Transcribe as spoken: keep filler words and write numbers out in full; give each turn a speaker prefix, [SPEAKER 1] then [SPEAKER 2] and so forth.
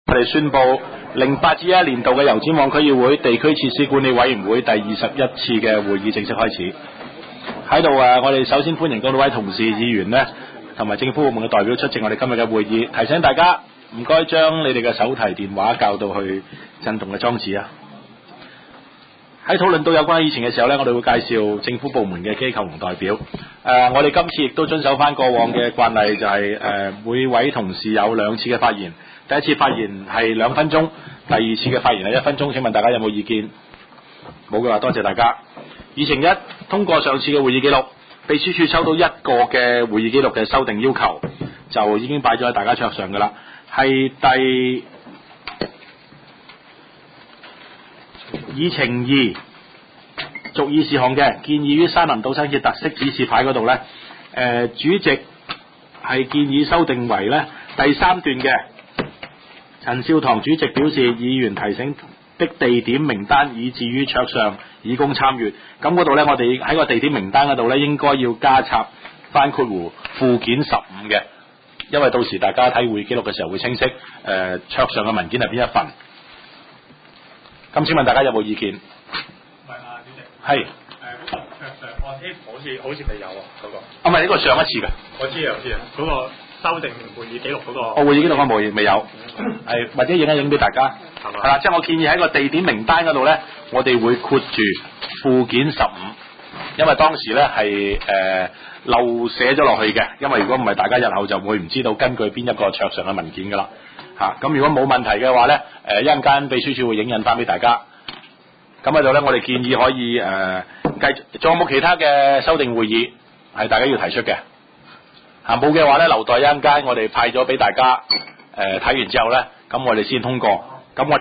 [SPEAKER 1] 我哋宣布零八至一年度嘅油尖旺區議會地區設施管理委員會第二十一次嘅會議正式開始。喺度啊，我哋首先歡迎各位同事、議員呢，同埋政府部門嘅代表出席我哋今日嘅會議。提醒大家唔該將你哋嘅手提電話校到去震動嘅裝置啊。喺討論到有關以前嘅時候呢，我哋會介紹政府部門嘅機構同代表。誒、呃，我哋今次亦都遵守翻過往嘅慣例，就係、是、誒、呃、每位同事有兩次嘅發言。第一次發言係兩分鐘，第二次嘅發言係一分鐘。請問大家有冇意見？冇嘅話，多謝大家。議程一，通過上次嘅會議記錄，秘書處收到一個嘅會議記錄嘅修訂要求，就已經擺咗喺大家桌上㗎啦。係第議程二，續議事項嘅建議於山林道新設特色指示牌嗰度呢，誒、呃、主席係建議修訂為呢第三段嘅。陳少棠主席表示，議員提醒的地點名單以至於桌上以供參閱。咁嗰度呢，我哋喺個地點名單嗰度呢，應該要加插翻括弧附件十五嘅，因為到時大家睇會議記錄嘅時候會清晰。誒、呃，桌上嘅文件係邊一份？咁請問大家有冇意見？
[SPEAKER 2] 唔係啊，主席。
[SPEAKER 1] 係。誒、
[SPEAKER 2] 呃，嗰、那個桌上按呢好似好似未有啊，嗰、那個。
[SPEAKER 1] 啊，唔係呢個上一次嘅。我知啊，我知啊。
[SPEAKER 2] 嗰、那個修訂會議記錄嗰、那個。
[SPEAKER 1] 哦，會議記錄我冇未有。係、嗯、或者影一影俾大家。係嘛？係啦，即係我建議喺個地點名單嗰度咧，我哋會括住附件十五，因為當時咧係誒漏寫咗落去嘅，因為如果唔係，大家日後就會唔知道根據邊一個桌上嘅文件噶啦。嚇、啊，咁如果冇問題嘅話咧，誒一陣間秘書處會影印翻俾大家。咁喺度咧，我哋建議可以誒繼續，仲有冇其他嘅修訂會議係大家要提出嘅？嚇，冇嘅話咧，留待一陣間我哋派咗俾大家誒睇、呃、完之後咧，咁我哋先通過。咁我。